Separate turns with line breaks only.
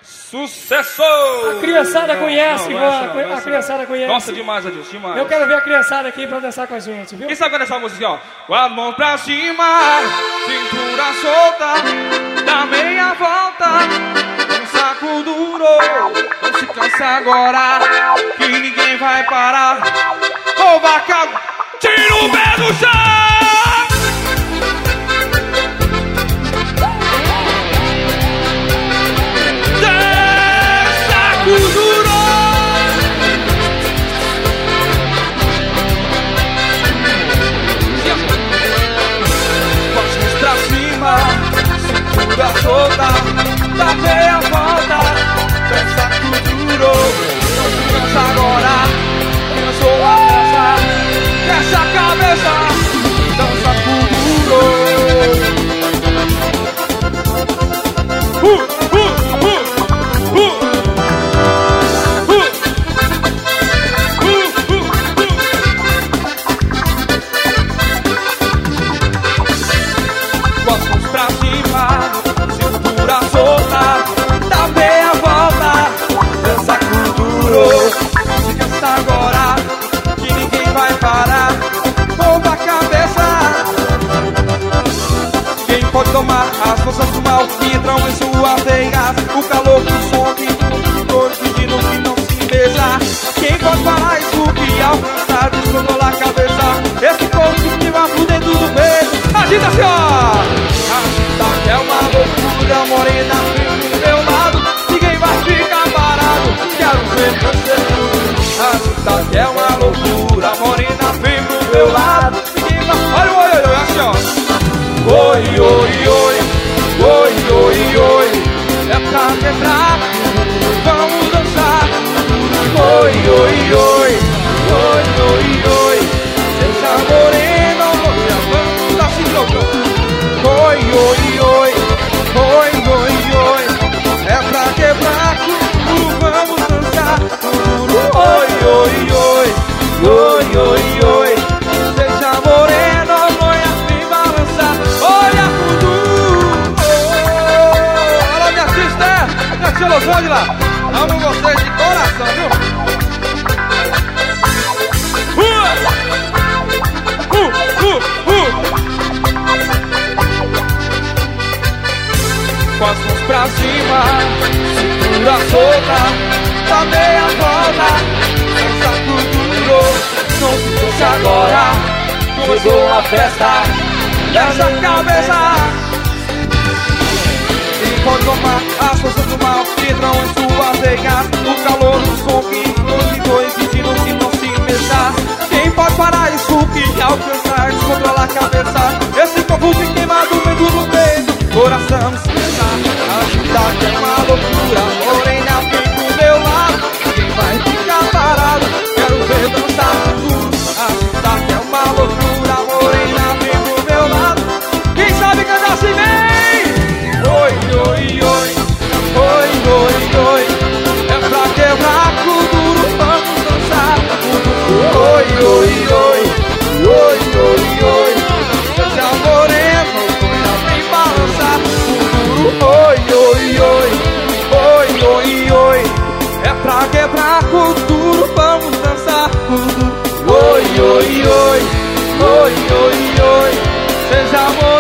Sucesso!
A criançada conhece, a criançada conhece.
Nossa, demais, Adilson, demais.
Eu quero ver a criançada aqui pra dançar com a gente, viu?
Quem sabe cantar essa música, ó? Com as mãos pra cima, cintura solta, dá meia volta, um saco duro. Não se cansa agora, que ninguém vai parar. Ô vaca, tira o pé do chão! Cintura solta, dá meia volta, pensa tudo duro. Não se cansa agora, começou a dançar. Fecha a cabeça, dança tudo duro. Com as mãos pra cima, cintura solta, dá meia volta, dança com duro. Se cansa agora, que ninguém vai parar. Mova a cabeça. Quem pode tomar as forças do mal que entram em suas veias? O calor do som que todos pedindo que não se beija. Quem pode parar isso que alcançar, descontrolar a cabeça? Esse povo que queima por dentro do peito. Agita, senhor! Agita que é uma loucura, morena vem do meu lado. Ninguém vai ficar parado, quero ver você tudo. Agita que é uma loucura, morena vem do meu lado. Ninguém vai... Olha o oi, oi, oi, assim, ó. Oi, oi, oi, oi, oi, oi. É pra quebrar, vamos dançar. Oi, oi, oi, oi, oi, oi. Seja morena, vamos dar se jogando. Oi, oi, oi, oi, oi, oi. É pra quebrar tudo, vamos dançar. Oi, oi, oi, oi, oi, oi. Seja morena, noia, vem balançar. Olha tudo. Alô, minha sister, minha tia Losângela. Amo vocês de coração, viu? Com as mãos pra cima, cintura solta, dá meia volta, dança tudo duro. Não se cansa agora, começou a festa, fecha a cabeça. Quem pode tomar as forças do mal que entram em suas veias? O calor do som que dois pedindo que não se mexa. Quem pode parar isso que alcançar, descontrolar a cabeça? Esse corpo que queimado dentro do peito. Coração se mexa, agita que é uma loucura. Morena vem do meu lado, quem vai ficar parado? Quero ver dançar tudo. Agita que é uma loucura. Morena vem do meu lado. Quem sabe cantar assim vem? Oi, oi, oi, oi, oi, oi. É pra quebrar tudo duro, vamos dançar. Oi, oi, oi, oi, oi, oi. Seja morena, vem balançar. Oi, oi, oi, oi, oi, oi. É pra quebrar com duro, vamos dançar. Oi, oi, oi, oi, oi, oi. Seja amor.